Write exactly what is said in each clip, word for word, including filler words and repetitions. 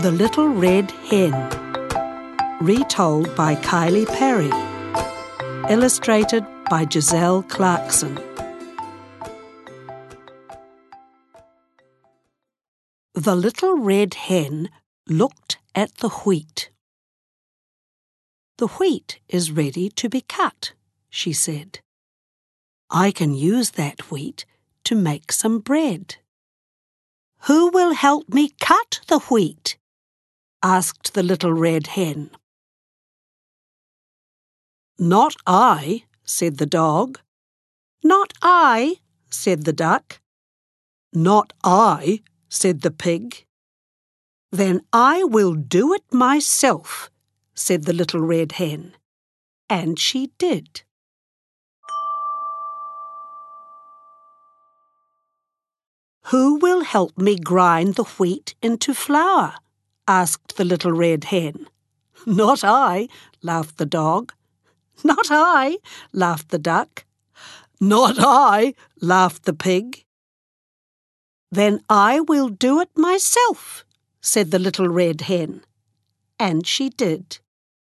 The Little Red Hen. Retold by Kylie Perry. Illustrated by Giselle Clarkson. The little red hen looked at the wheat. "The wheat is ready to be cut," she said. "I can use that wheat to make some bread." "Who will help me cut the wheat?" asked the little red hen. "Not I," said the dog. "Not I," said the duck. "Not I," said the pig. "Then I will do it myself," said the little red hen. And she did. "Who will help me grind the wheat into flour?" asked the little red hen. "Not I," laughed the dog. "Not I," laughed the duck. "Not I," laughed the pig. "Then I will do it myself," said the little red hen. And she did.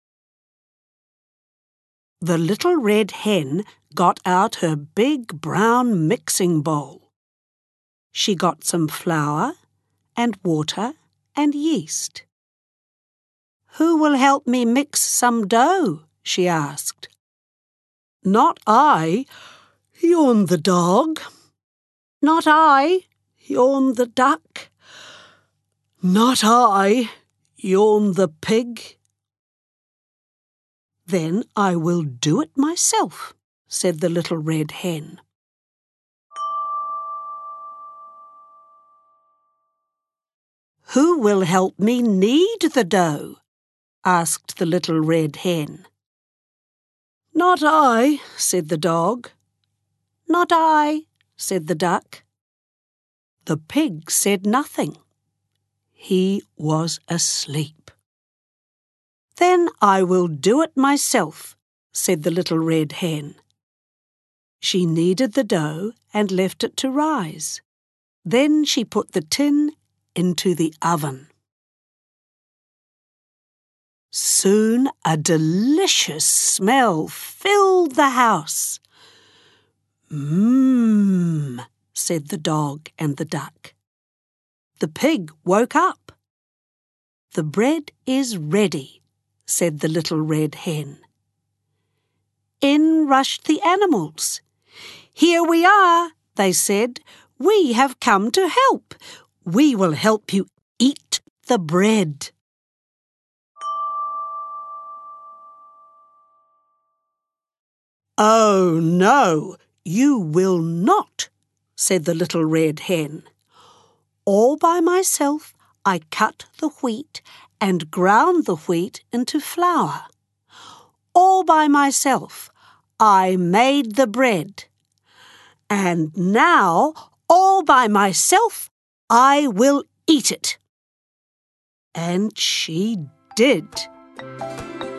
The little red hen got out her big brown mixing bowl. She got some flour and water and yeast. "Who will help me mix some dough?" she asked. "Not I," yawned the dog. "Not I," yawned the duck. "Not I," yawned the pig. "Then I will do it myself," said the little red hen. "Who will help me knead the dough?" asked the little red hen. "Not I," said the dog. "Not I," said the duck. The pig said nothing. He was asleep. "Then I will do it myself," said the little red hen. She kneaded the dough and left it to rise. Then she put the tin into the oven. Soon a delicious smell filled the house. "Mmm," said the dog and the duck. The pig woke up. "The bread is ready," said the little red hen. In rushed the animals. "Here we are," they said. "We have come to help. We will help you eat the bread." "Oh, no, you will not," said the little red hen. "All by myself I cut the wheat and ground the wheat into flour. All by myself I made the bread. And now, all by myself, I will eat it." And she did.